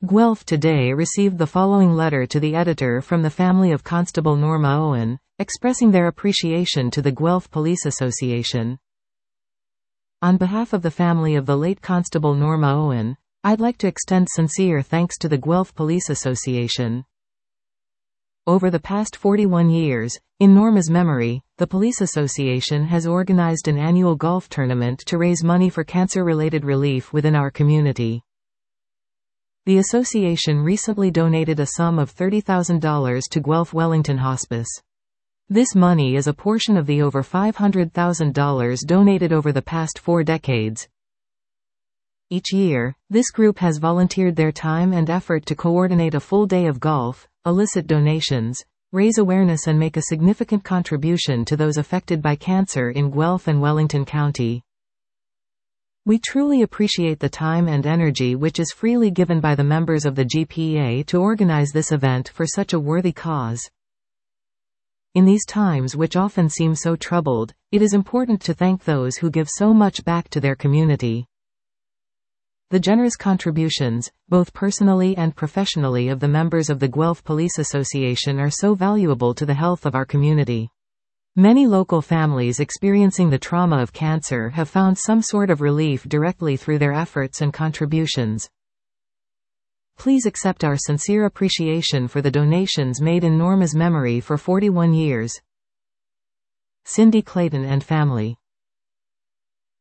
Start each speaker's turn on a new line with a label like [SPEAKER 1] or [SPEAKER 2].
[SPEAKER 1] Guelph Today received the following letter to the editor from the family of Constable Norma Owen, expressing their appreciation to the Guelph Police Association. On behalf of the family of the late Constable Norma Owen, I'd like to extend sincere thanks to the Guelph Police Association. Over the past 41 years, in Norma's memory, the Police Association has organized an annual golf tournament to raise money for cancer-related relief within our community. The association recently donated a sum of $30,000 to Guelph Wellington Hospice. This money is a portion of the over $500,000 donated over the past 4 decades. Each year, this group has volunteered their time and effort to coordinate a full day of golf, elicit donations, raise awareness and make a significant contribution to those affected by cancer in Guelph and Wellington County. We truly appreciate the time and energy which is freely given by the members of the GPA to organize this event for such a worthy cause. In these times which often seem so troubled, it is important to thank those who give so much back to their community. The generous contributions, both personally and professionally, of the members of the Guelph Police Association are so valuable to the health of our community. Many local families experiencing the trauma of cancer have found some sort of relief directly through their efforts and contributions. Please accept our sincere appreciation for the donations made in Norma's memory for 41 years. Cindy Clayton and family.